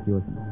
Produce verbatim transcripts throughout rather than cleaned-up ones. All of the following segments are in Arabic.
وسلم.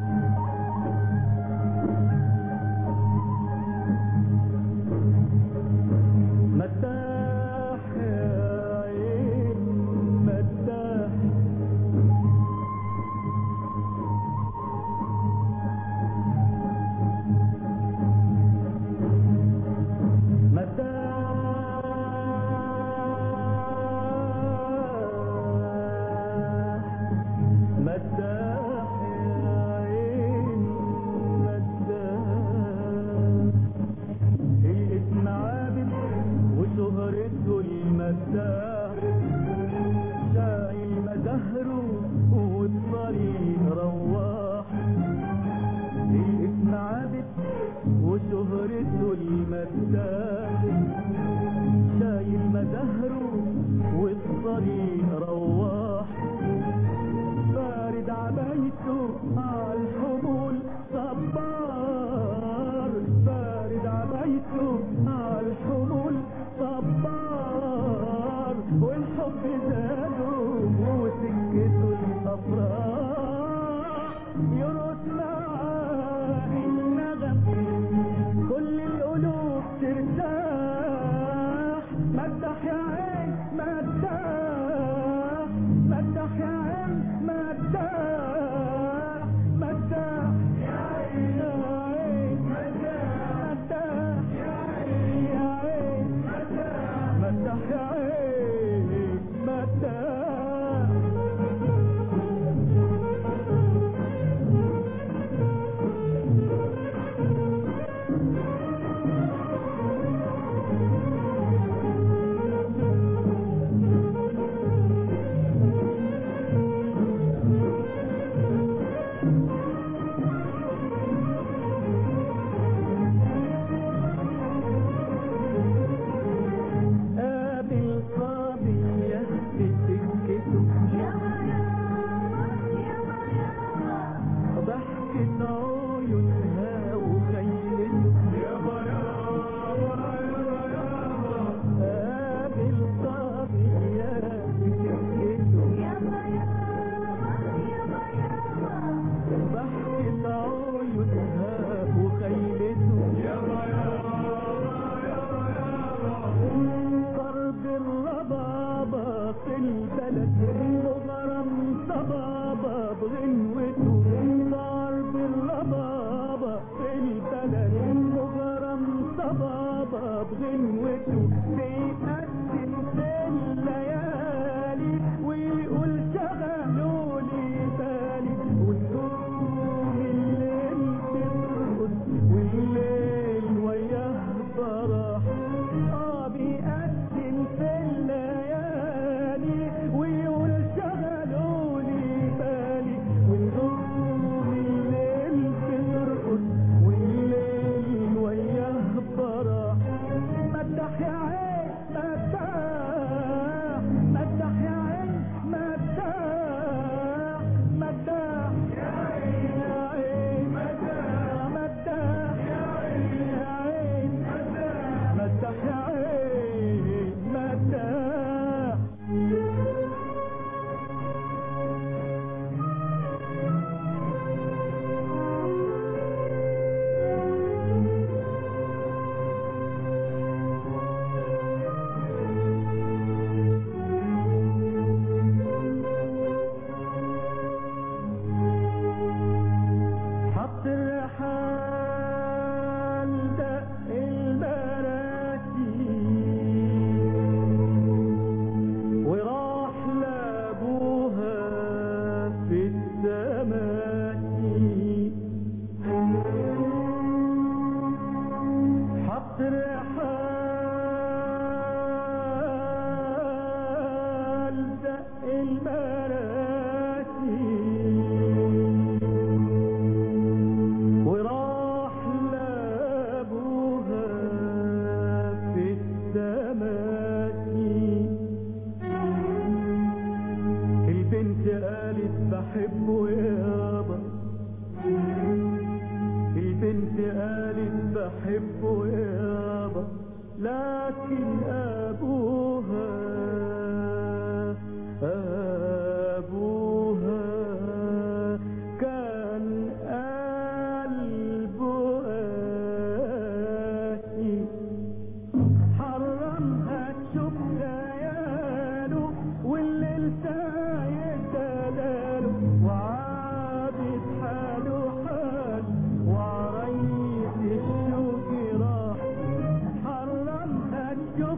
أبوها كان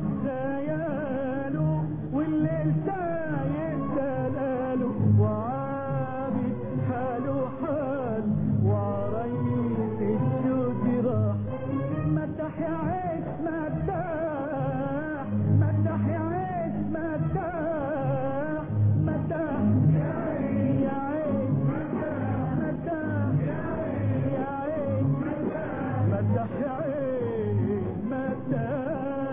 خياله والليل سايق دلاله وعابد حاله حال وعريس الجود راح مدح يا عيش مدح مدح يا عيش مدح مدح يا عيش يا عيش مدح يا عيش مدح يا عيش مدح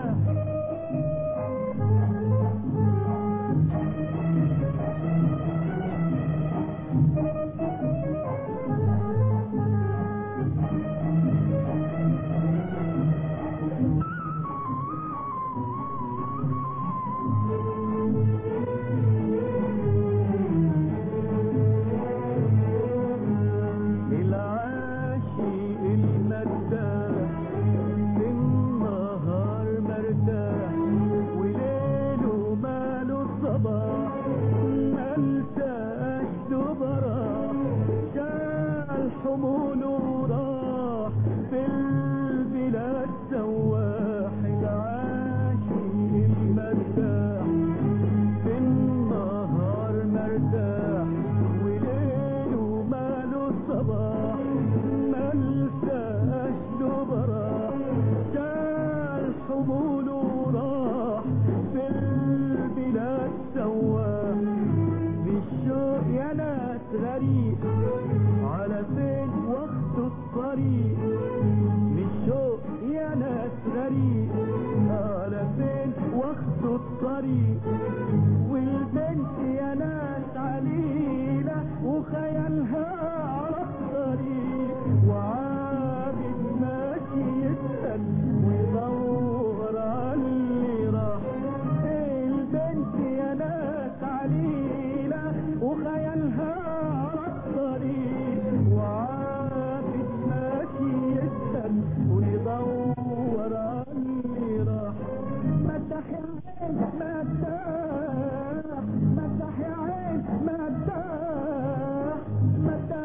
حموله راح في البلاد سواح العاشق المرتاح في النهار مرتاح وليله ماله صباح ملساش له براح شال حموله راح في البلاد سواح بالشوق يا ناس غريب على فين واخدوا الطريق بالشوق يا ناس غريب على فين واخدوا الطريق والبنت يا ناس عليلة وخيالها على الطريق وعابد ماشي يسأل ويدور على اللي راح البنت يا ناس عليلة وخيالها على الطريق وعابد ماشي يسأل ويدور على اللي راح مدح يا عين مدح مدح يا عين مدح مدح